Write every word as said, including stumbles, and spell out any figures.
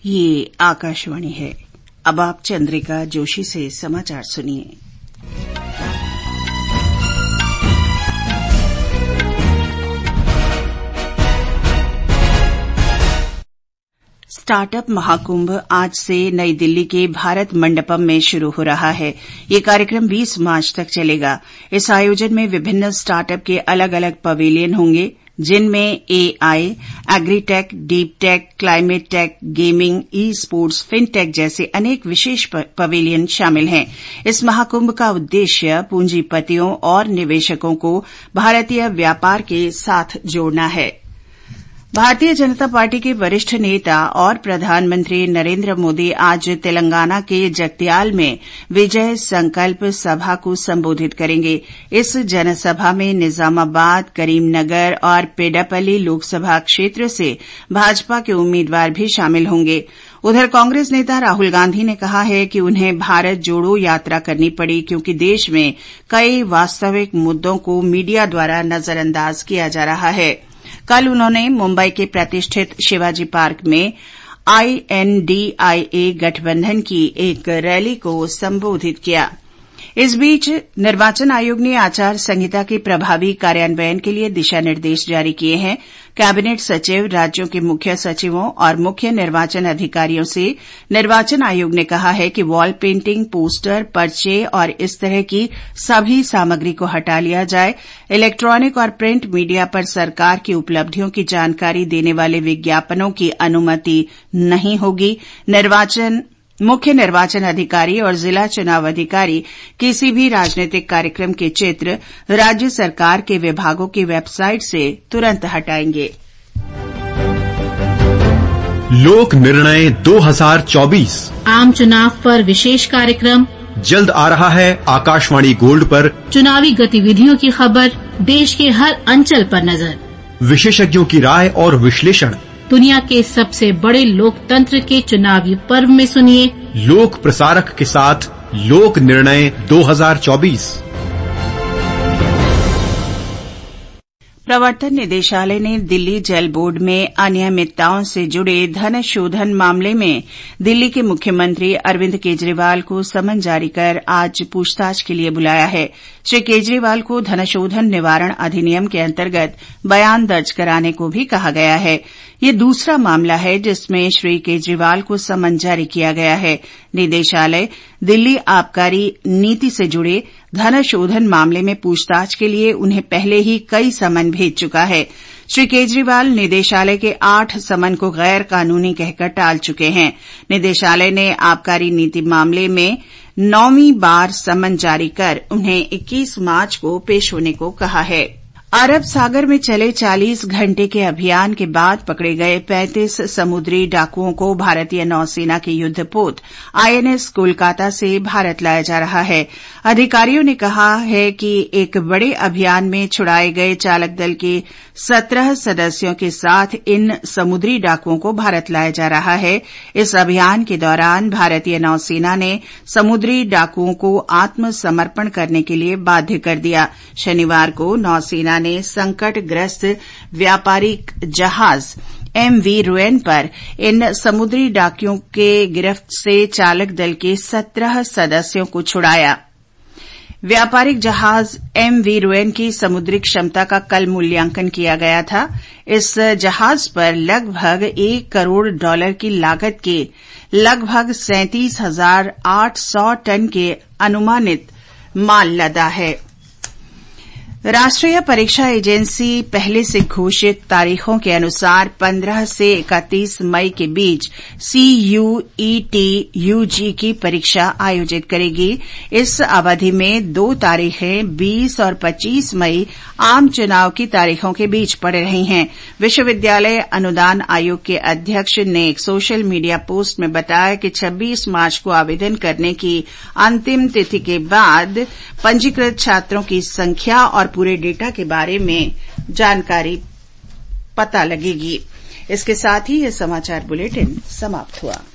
ये आकाशवाणी है। अब आप चंद्रिका जोशी से समाचार सुनिए। स्टार्टअप महाकुंभ आज से नई दिल्ली के भारत मंडपम में शुरू हो रहा है। ये कार्यक्रम बीस मार्च तक चलेगा। इस आयोजन में विभिन्न स्टार्टअप के अलग अलग पवेलियन होंगे, जिनमें AI, agritech, deep tech, climate tech, gaming, esports, fintech जैसे अनेक विशेष पवेलियन शामिल हैं। इस महाकुंभ का उद्देश्य पूंजीपतियों और निवेशकों को भारतीय व्यापार के साथ जोड़ना है। भारतीय जनता पार्टी के वरिष्ठ नेता और प्रधानमंत्री नरेंद्र मोदी आज तेलंगाना के जगत्याल में विजय संकल्प सभा को संबोधित करेंगे। इस जनसभा में निजामाबाद, करीमनगर और पेड्डापल्ली लोकसभा क्षेत्र से भाजपा के उम्मीदवार भी शामिल होंगे। उधर कांग्रेस नेता राहुल गांधी ने कहा है कि उन्हें भारत जोड़ो यात्रा करनी पड़ी क्योंकि देश में कई वास्तविक मुद्दों को मीडिया द्वारा नजरअंदाज किया जा रहा है। कल उन्होंने मुंबई के प्रतिष्ठित शिवाजी पार्क में आईएनडीआईए गठबंधन की एक रैली को संबोधित किया। इस बीच निर्वाचन आयोग ने आचार संहिता के प्रभावी कार्यान्वयन के लिए दिशा निर्देश जारी किए हैं। कैबिनेट सचिव, राज्यों के मुख्य सचिवों और मुख्य निर्वाचन अधिकारियों से निर्वाचन आयोग ने कहा है कि वॉल पेंटिंग, पोस्टर, पर्चे और इस तरह की सभी सामग्री को हटा लिया जाए। इलेक्ट्रॉनिक और प्रिंट मीडिया पर सरकार की उपलब्धियों की जानकारी देने वाले विज्ञापनों की अनुमति नहीं होगी। निर्वाचन मुख्य निर्वाचन अधिकारी और जिला चुनाव अधिकारी किसी भी राजनीतिक कार्यक्रम के चित्र राज्य सरकार के विभागों की वेबसाइट से तुरंत हटाएंगे। लोक निर्णय दो हज़ार चौबीस आम चुनाव पर विशेष कार्यक्रम जल्द आ रहा है। आकाशवाणी गोल्ड पर चुनावी गतिविधियों की खबर, देश के हर अंचल पर नजर, विशेषज्ञों की राय और विश्लेषण, दुनिया के सबसे बड़े लोकतंत्र के चुनावी पर्व में सुनिए लोक प्रसारक के साथ लोक निर्णय दो हज़ार चौबीस। प्रवर्तन निदेशालय ने दिल्ली जल बोर्ड में अनियमितताओं से जुड़े धन शोधन मामले में दिल्ली के मुख्यमंत्री अरविंद केजरीवाल को समन जारी कर आज पूछताछ के लिए बुलाया है। श्री केजरीवाल को धनशोधन निवारण अधिनियम के अंतर्गत बयान दर्ज कराने को भी कहा गया है। ये दूसरा मामला है जिसमें श्री केजरीवाल को समन जारी किया गया है। निदेशालय दिल्ली आबकारी नीति से जुड़े धन शोधन मामले में पूछताछ के लिए उन्हें पहले ही कई समन भेज चुका है। श्री केजरीवाल निदेशालय के आठ समन को गैर कानूनी कहकर टाल चुके हैं। निदेशालय ने आबकारी नीति मामले में नौवीं बार समन जारी कर उन्हें इक्कीस मार्च को पेश होने को कहा है। अरब सागर में चले चालीस घंटे के अभियान के बाद पकड़े गए पैंतीस समुद्री डाकुओं को भारतीय नौसेना के युद्धपोत आईएनएस कोलकाता से भारत लाया जा रहा है। अधिकारियों ने कहा है कि एक बड़े अभियान में छुड़ाए गए चालक दल के सत्रह सदस्यों के साथ इन समुद्री डाकुओं को भारत लाया जा रहा है। इस अभियान के दौरान भारतीय नौसेना ने समुद्री डाकुओं को आत्मसमर्पण करने के लिए बाध्य कर दिया। शनिवार को नौसेना ने संकटग्रस्त व्यापारिक जहाज एमवी रुएन पर इन समुद्री डाकियों के गिरफ्त से चालक दल के सत्रह सदस्यों को छुड़ाया। व्यापारिक जहाज एमवी रुएन की समुद्री क्षमता का कल मूल्यांकन किया गया था। इस जहाज पर लगभग एक करोड़ डॉलर की लागत के लगभग सैंतीस हजार आठ सौ टन के अनुमानित माल लदा है। राष्ट्रीय परीक्षा एजेंसी पहले से घोषित तारीखों के अनुसार पंद्रह से इकतीस मई के बीच सीयूईटी यूजी की परीक्षा आयोजित करेगी। इस अवधि में दो तारीखें बीस और पच्चीस मई आम चुनाव की तारीखों के बीच पड़ रही हैं। विश्वविद्यालय अनुदान आयोग के अध्यक्ष ने एक सोशल मीडिया पोस्ट में बताया कि छब्बीस मार्च को आवेदन करने की अंतिम तिथि के बाद पंजीकृत छात्रों की संख्या और पूरे डेटा के बारे में जानकारी पता लगेगी। इसके साथ ही यह समाचार बुलेटिन समाप्त हुआ।